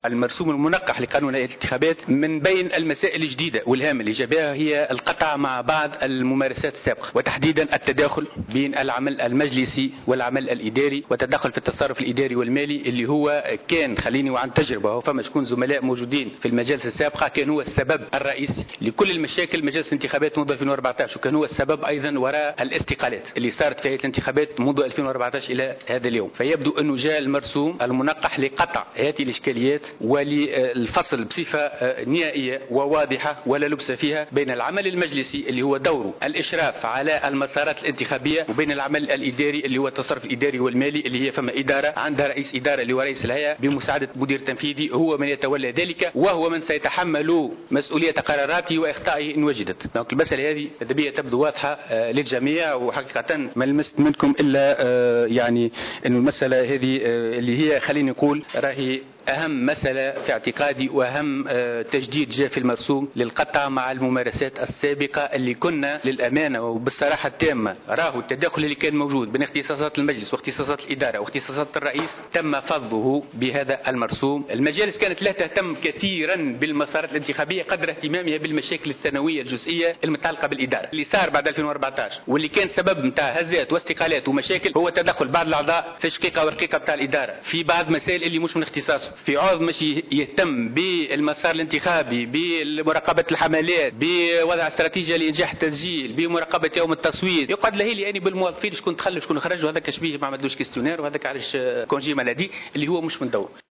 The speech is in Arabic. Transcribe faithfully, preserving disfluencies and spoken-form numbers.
المرسوم المنقح لقانون الانتخابات من بين المسائل الجديدة والهامة اللي جابها هي القطع مع بعض الممارسات السابقة، وتحديدا التداخل بين العمل المجلسي والعمل الإداري، وتدخل في التصرف الإداري والمالي اللي هو كان، خليني وعن تجربة فما شكون زملاء موجودين في المجالس السابقة، كان هو السبب الرئيسي لكل المشاكل مجلس الانتخابات منذ ألفين وأربعة عشر، وكان هو السبب أيضا وراء الاستقالات اللي صارت في هيئة الانتخابات منذ ألفين وأربعة عشر إلى هذا اليوم. فيبدو أنه جاء المرسوم المنقح لقطع هذه الإشكاليات وللفصل بصفة نهائية وواضحة ولا لبس فيها بين العمل المجلسي اللي هو دوره الإشراف على المسارات الانتخابية، وبين العمل الإداري اللي هو التصرف الإداري والمالي اللي هي فما إدارة عندها رئيس إدارة اللي هو رئيس الهيئة بمساعدة مدير تنفيذي هو من يتولى ذلك، وهو من سيتحمل مسؤولية قراراته وإخطائه إن وجدت. دونك المسألة هذه الأدبية تبدو واضحة للجميع، وحقيقة ما لمست منكم إلا يعني أن المسألة هذه اللي هي خليني نقول راهي أهم مسألة في اعتقادي وأهم تجديد جاء في المرسوم للقطع مع الممارسات السابقة اللي كنا للأمانة وبالصراحة التامة راهو التداخل اللي كان موجود بين اختصاصات المجلس واختصاصات الإدارة واختصاصات الرئيس تم فضه بهذا المرسوم. المجالس كانت لا تهتم كثيرا بالمسارات الانتخابية قدر اهتمامها بالمشاكل الثانوية الجزئية المتعلقة بالإدارة اللي صار بعد ألفين وأربعة عشر، واللي كان سبب نتاع هزات واستقالات ومشاكل هو تدخل بعض الأعضاء في شقيقة ورقيقة بتاع الإدارة في بعض مسائل اللي مش من اختصاصه، في عوض مش يهتم بالمسار الانتخابي، بمراقبة الحملات، بوضع استراتيجية لإنجاح التسجيل، بمراقبة يوم التصويت، يقعد له لي يعني بالموظفين شكون دخل شكون خرج، وهذاك شبيه ما عملوش كيستيونير، وهذاك علاش كونجي مالادي اللي هو مش من دوره.